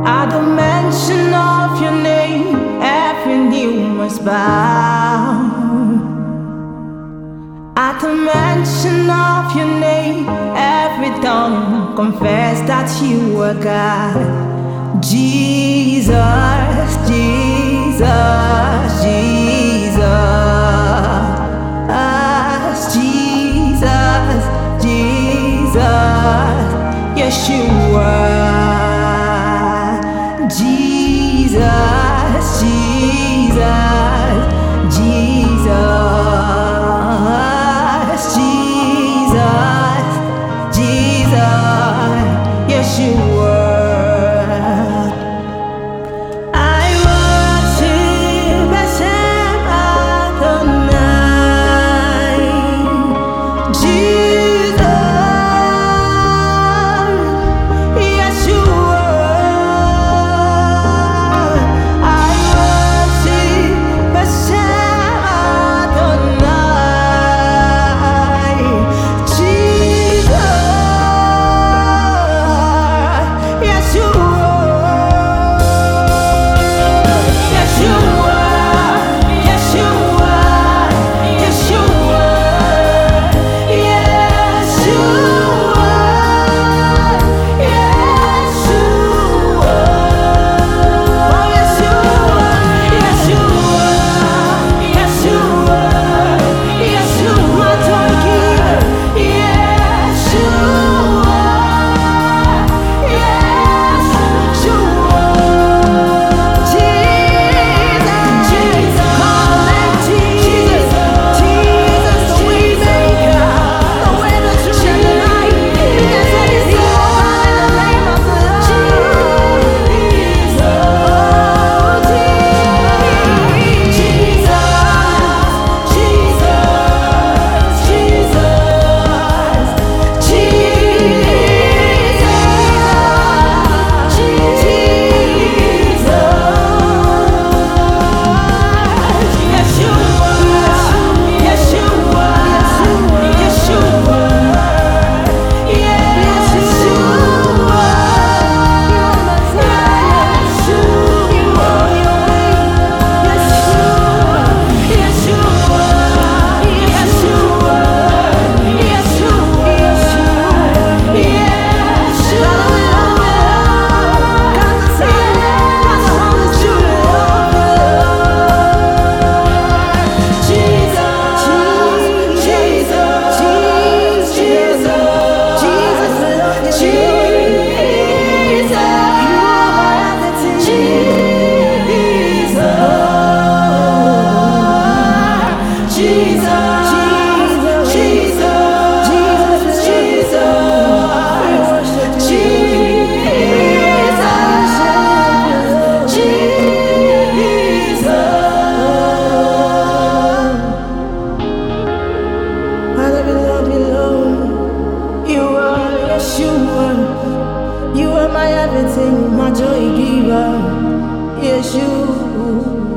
At the mention of your name, every knee must bow. At the mention of your name, every tongue confess that you are God. Jesus, Jesus, Jesus, Jesus, Jesus, Yeshua, Jesus, Jesus, Jesus, Jesus, Jesus, Yeshua. You are my everything, my joy giver. Yes, you.